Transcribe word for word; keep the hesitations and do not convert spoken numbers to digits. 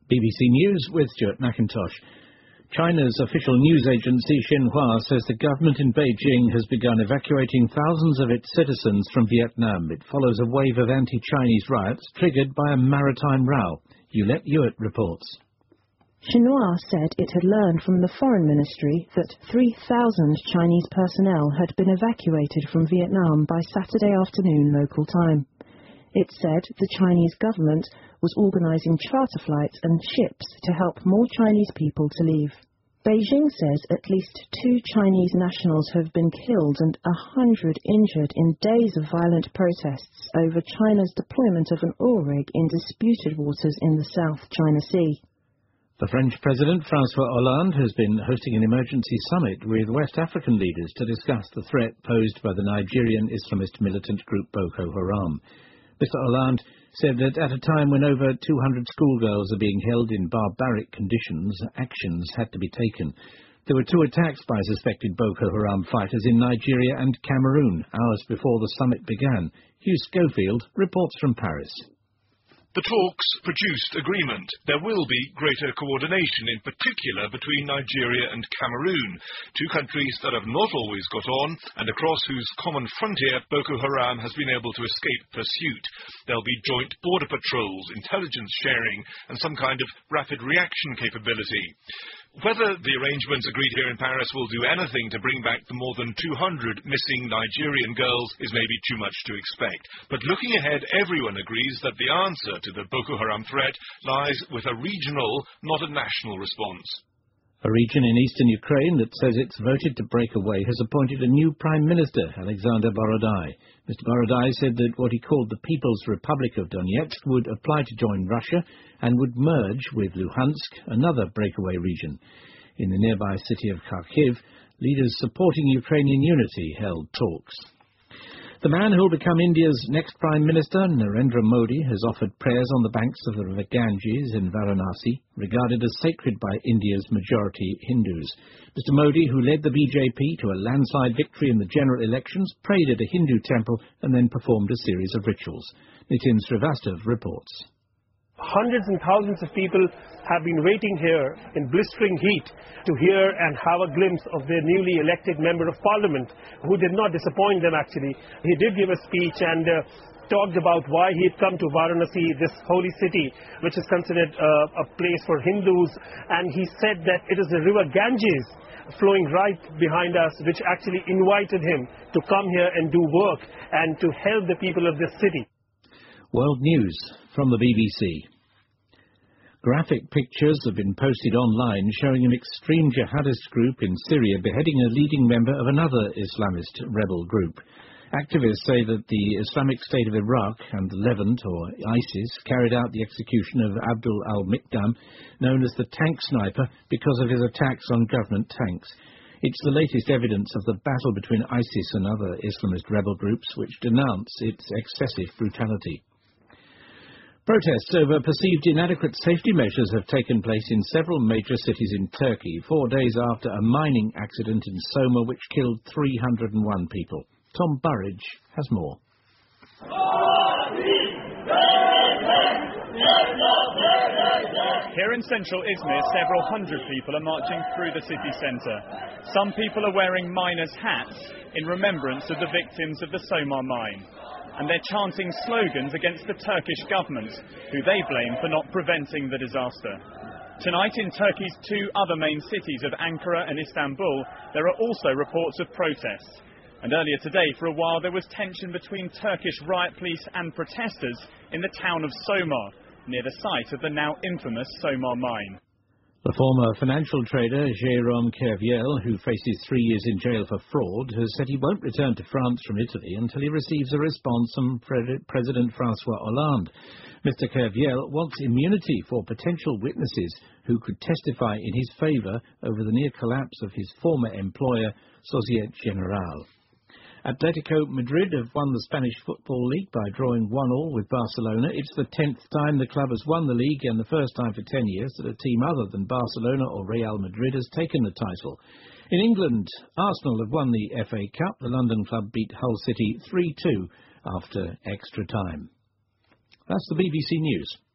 B B C News with Stuart McIntosh. China's official news agency Xinhua says the government in Beijing has begun evacuating thousands of its citizens from Vietnam. It follows a wave of anti-Chinese riots triggered by a maritime row. Yulette Hewitt reports. Xinhua said it had learned from the Foreign Ministry that three thousand Chinese personnel had been evacuated from Vietnam by Saturday afternoon local time. It said the Chinese government was organizing charter flights and ships to help more Chinese people to leave. Beijing says at least two Chinese nationals have been killed and a hundred injured in days of violent protests over China's deployment of an oil rig in disputed waters in the South China Sea. The French President François Hollande has been hosting an emergency summit with West African leaders to discuss the threat posed by the Nigerian Islamist militant group Boko Haram. Mister Hollande said that at a time when over two hundred schoolgirls are being held in barbaric conditions, actions had to be taken. There were two attacks by suspected Boko Haram fighters in Nigeria and Cameroon hours before the summit began. Hugh Schofield reports from Paris. The talks produced agreement. There will be greater coordination, in particular between Nigeria and Cameroon, two countries that have not always got on and across whose common frontier Boko Haram has been able to escape pursuit. There'll be joint border patrols, intelligence sharing and some kind of rapid reaction capability. Whether the arrangements agreed here in Paris will do anything to bring back the more than two hundred missing Nigerian girls is maybe too much to expect. But looking ahead, everyone agrees that the answer to the Boko Haram threat lies with a regional, not a national response. A region in eastern Ukraine that says it's voted to break away has appointed a new Prime Minister, Alexander Borodai. Mister Borodai said that what he called the People's Republic of Donetsk would apply to join Russia and would merge with Luhansk, another breakaway region. In the nearby city of Kharkiv, leaders supporting Ukrainian unity held talks. The man who will become India's next Prime Minister, Narendra Modi, has offered prayers on the banks of the river Ganges in Varanasi, regarded as sacred by India's majority Hindus. Mister Modi, who led the B J P to a landslide victory in the general elections, prayed at a Hindu temple and then performed a series of rituals. Nitin Srivastava reports. Hundreds and thousands of people have been waiting here in blistering heat to hear and have a glimpse of their newly elected Member of Parliament, who did not disappoint them actually. He did give a speech and uh, talked about why he had come to Varanasi, this holy city, which is considered uh, a place for Hindus, and he said that it is the river Ganges flowing right behind us, which actually invited him to come here and do work and to help the people of this city. World News from the B B C. Graphic pictures have been posted online showing an extreme jihadist group in Syria beheading a leading member of another Islamist rebel group. Activists say that the Islamic State of Iraq and the Levant, or ISIS, carried out the execution of Abdul al-Miqdam, known as the Tank Sniper, because of his attacks on government tanks. It's the latest evidence of the battle between ISIS and other Islamist rebel groups, which denounce its excessive brutality. Protests over perceived inadequate safety measures have taken place in several major cities in Turkey, four days after a mining accident in Soma which killed three hundred and one people. Tom Burridge has more. Here in central Izmir, several hundred people are marching through the city centre. Some people are wearing miners' hats in remembrance of the victims of the Soma mine. And they're chanting slogans against the Turkish government, who they blame for not preventing the disaster. Tonight in Turkey's two other main cities of Ankara and Istanbul, there are also reports of protests. And earlier today, for a while, there was tension between Turkish riot police and protesters in the town of Soma, near the site of the now infamous Soma mine. The former financial trader Jérôme Kerviel, who faces three years in jail for fraud, has said he won't return to France from Italy until he receives a response from President François Hollande. Mister Kerviel wants immunity for potential witnesses who could testify in his favour over the near collapse of his former employer, Société Générale. Atletico Madrid have won the Spanish Football League by drawing one all with Barcelona. It's the tenth time the club has won the league and the first time for ten years that a team other than Barcelona or Real Madrid has taken the title. In England, Arsenal have won the F A Cup. The London club beat Hull City three two after extra time. That's the B B C News.